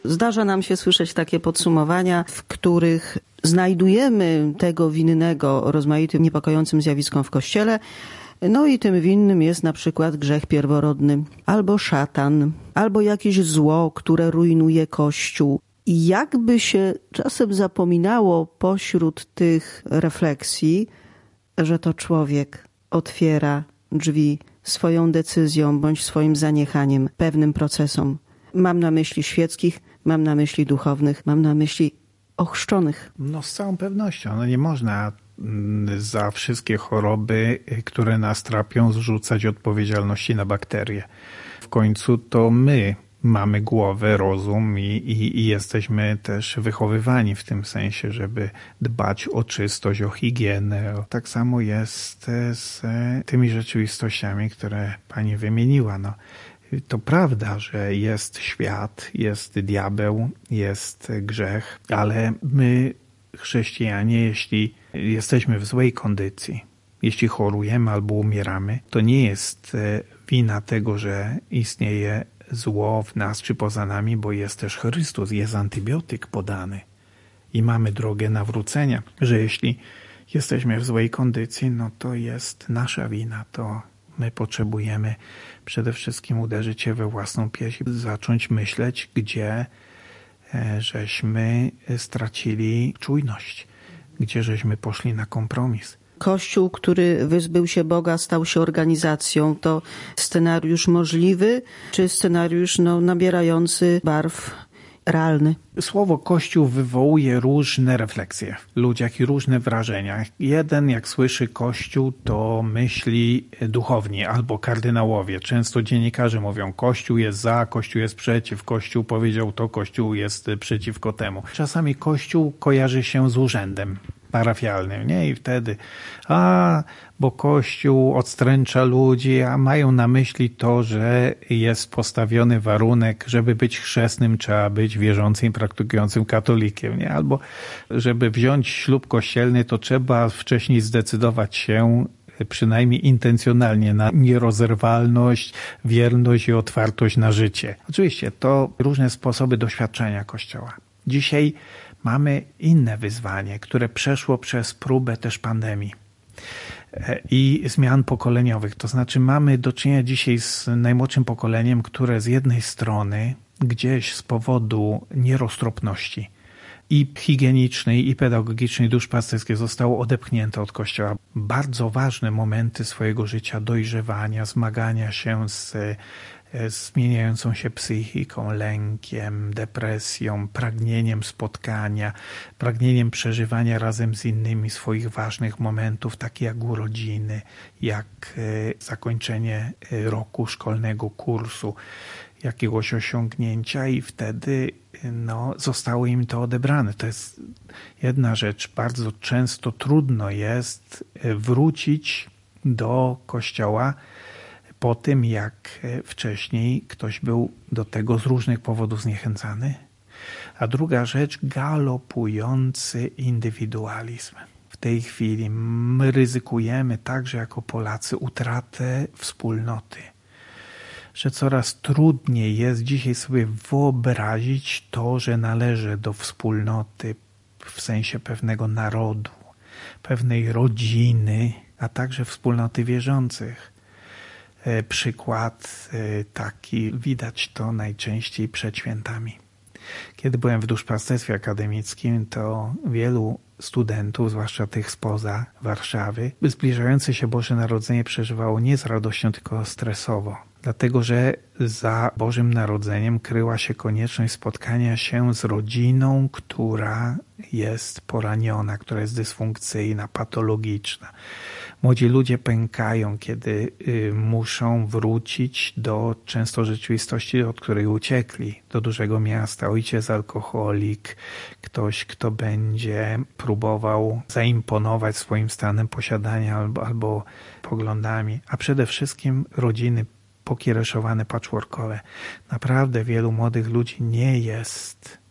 Zdarza nam się słyszeć takie podsumowania, w których znajdujemy tego winnego rozmaitym niepokojącym zjawiskom w Kościele. No i tym winnym jest na przykład grzech pierworodny, albo szatan, albo jakieś zło, które rujnuje Kościół. I jakby się czasem zapominało pośród tych refleksji, że to człowiek otwiera drzwi swoją decyzją bądź swoim zaniechaniem pewnym procesom. Mam na myśli świeckich, mam na myśli duchownych, mam na myśli ochrzczonych. No z całą pewnością. Nie można za wszystkie choroby, które nas trapią, zrzucać odpowiedzialności na bakterie. W końcu to my mamy głowę, rozum i jesteśmy też wychowywani w tym sensie, żeby dbać o czystość, o higienę. Tak samo jest z tymi rzeczywistościami, które pani wymieniła. No, to prawda, że jest świat, jest diabeł, jest grzech, ale my, chrześcijanie, jeśli jesteśmy w złej kondycji, jeśli chorujemy albo umieramy, to nie jest wina tego, że istnieje zło w nas czy poza nami, bo jest też Chrystus, jest antybiotyk podany i mamy drogę nawrócenia, że jeśli jesteśmy w złej kondycji, no to jest nasza wina, to my potrzebujemy przede wszystkim uderzyć się we własną pierś i zacząć myśleć, gdzie żeśmy stracili czujność, gdzie żeśmy poszli na kompromis. Kościół, który wyzbył się Boga, stał się organizacją. To scenariusz możliwy, czy scenariusz nabierający barw realny? Słowo Kościół wywołuje różne refleksje w ludziach i różne wrażenia. Jeden, jak słyszy Kościół, to myśli duchowni albo kardynałowie. Często dziennikarze mówią, Kościół jest za, Kościół jest przeciw, Kościół powiedział to, Kościół jest przeciwko temu. Czasami Kościół kojarzy się z urzędem parafialnym, nie? I wtedy, bo Kościół odstręcza ludzi, a mają na myśli to, że jest postawiony warunek, żeby być chrzestnym, trzeba być wierzącym i praktykującym katolikiem, nie? Albo żeby wziąć ślub kościelny, to trzeba wcześniej zdecydować się przynajmniej intencjonalnie na nierozerwalność, wierność i otwartość na życie. Oczywiście to różne sposoby doświadczenia Kościoła. Dzisiaj mamy inne wyzwanie, które przeszło przez próbę też pandemii i zmian pokoleniowych. To znaczy mamy do czynienia dzisiaj z najmłodszym pokoleniem, które z jednej strony gdzieś z powodu nieroztropności i higienicznej, i pedagogicznej, duszpasterskiej zostało odepchnięte od Kościoła. Bardzo ważne momenty swojego życia, dojrzewania, zmagania się z zmieniającą się psychiką, lękiem, depresją, pragnieniem spotkania, pragnieniem przeżywania razem z innymi swoich ważnych momentów, takie jak urodziny, jak zakończenie roku szkolnego, kursu, jakiegoś osiągnięcia i wtedy zostało im to odebrane. To jest jedna rzecz. Bardzo często trudno jest wrócić do Kościoła po tym, jak wcześniej ktoś był do tego z różnych powodów zniechęcany. A druga rzecz, galopujący indywidualizm. W tej chwili my ryzykujemy także jako Polacy utratę wspólnoty. Że coraz trudniej jest dzisiaj sobie wyobrazić to, że należy do wspólnoty w sensie pewnego narodu, pewnej rodziny, a także wspólnoty wierzących. Przykład taki, widać to najczęściej przed świętami. Kiedy byłem w duszpasterstwie akademickim, to wielu studentów, zwłaszcza tych spoza Warszawy, zbliżające się Boże Narodzenie przeżywało nie z radością, tylko stresowo. Dlatego, że za Bożym Narodzeniem kryła się konieczność spotkania się z rodziną, która jest poraniona, która jest dysfunkcyjna, patologiczna. Młodzi ludzie pękają, kiedy muszą wrócić do często rzeczywistości, od której uciekli, do dużego miasta. Ojciec alkoholik, ktoś, kto będzie próbował zaimponować swoim stanem posiadania albo poglądami, a przede wszystkim rodziny pokiereszowane, patchworkowe. Naprawdę wielu młodych ludzi nie jest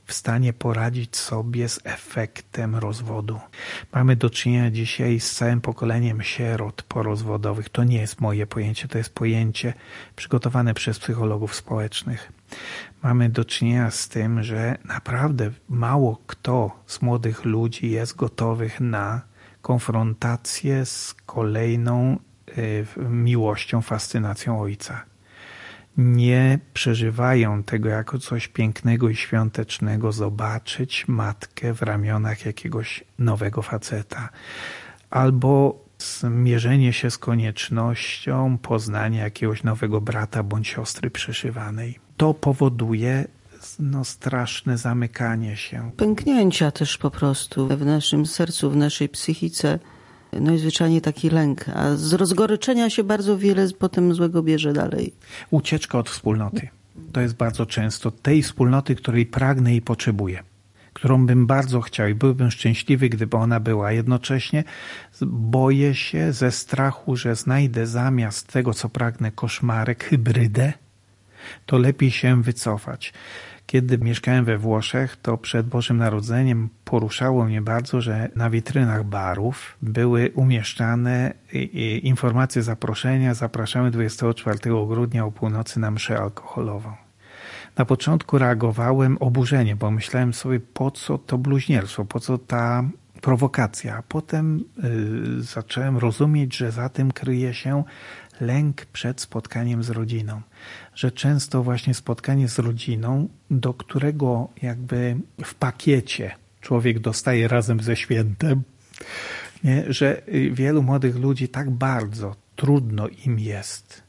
w stanie poradzić sobie z efektem rozwodu. Mamy do czynienia dzisiaj z całym pokoleniem sierot porozwodowych. To nie jest moje pojęcie, to jest pojęcie przygotowane przez psychologów społecznych. Mamy do czynienia z tym, że naprawdę mało kto z młodych ludzi jest gotowych na konfrontację z kolejną miłością, fascynacją ojca. Nie przeżywają tego jako coś pięknego i świątecznego, zobaczyć matkę w ramionach jakiegoś nowego faceta. Albo zmierzenie się z koniecznością poznania jakiegoś nowego brata bądź siostry przyszywanej. To powoduje straszne zamykanie się. Pęknięcia też po prostu w naszym sercu, w naszej psychice. No i zwyczajnie taki lęk, a z rozgoryczenia się bardzo wiele potem złego bierze dalej. Ucieczka od wspólnoty. To jest bardzo często tej wspólnoty, której pragnę i potrzebuję, którą bym bardzo chciał i byłbym szczęśliwy, gdyby ona była. Jednocześnie boję się ze strachu, że znajdę zamiast tego, co pragnę, koszmarek, hybrydę, to lepiej się wycofać. Kiedy mieszkałem we Włoszech, to przed Bożym Narodzeniem poruszało mnie bardzo, że na witrynach barów były umieszczane informacje zaproszenia. Zapraszamy 24 grudnia o północy na mszę alkoholową. Na początku reagowałem oburzeniem, bo myślałem sobie, po co to bluźnierstwo, po co ta prowokacja. A potem zacząłem rozumieć, że za tym kryje się lęk przed spotkaniem z rodziną. Że często właśnie spotkanie z rodziną, do którego jakby w pakiecie człowiek dostaje razem ze świętem, nie? Że wielu młodych ludzi tak bardzo trudno im jest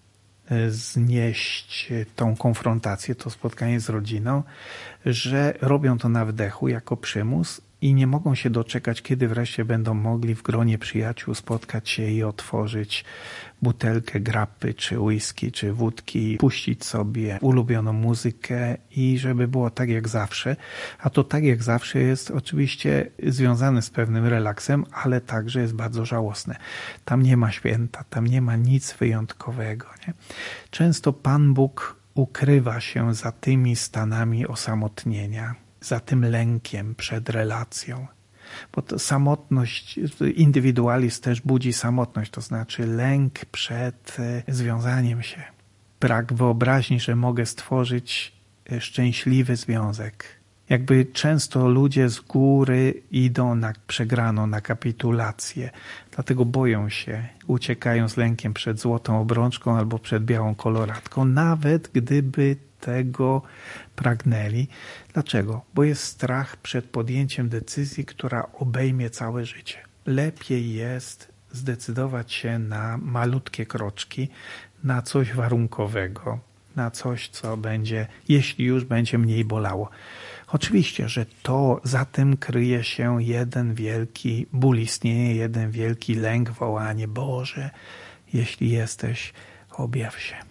znieść tą konfrontację, to spotkanie z rodziną, że robią to na wdechu jako przymus i nie mogą się doczekać, kiedy wreszcie będą mogli w gronie przyjaciół spotkać się i otworzyć butelkę grappy, czy whisky, czy wódki, puścić sobie ulubioną muzykę i żeby było tak jak zawsze. A to tak jak zawsze jest oczywiście związane z pewnym relaksem, ale także jest bardzo żałosne. Tam nie ma święta, tam nie ma nic wyjątkowego. Nie? Często Pan Bóg ukrywa się za tymi stanami osamotnienia, za tym lękiem przed relacją. Bo to samotność, indywidualizm też budzi samotność, to znaczy lęk przed związaniem się. Brak wyobraźni, że mogę stworzyć szczęśliwy związek. Jakby często ludzie z góry idą na przegraną, na kapitulację. Dlatego boją się, uciekają z lękiem przed złotą obrączką albo przed białą koloratką, nawet gdyby tego pragnęli. Dlaczego? Bo jest strach przed podjęciem decyzji, która obejmie całe życie. Lepiej jest zdecydować się na malutkie kroczki, na coś warunkowego, na coś, co będzie, jeśli już będzie mniej bolało. Oczywiście, że to za tym kryje się jeden wielki ból istnienia, jeden wielki lęk, wołanie: Boże, jeśli jesteś, objaw się.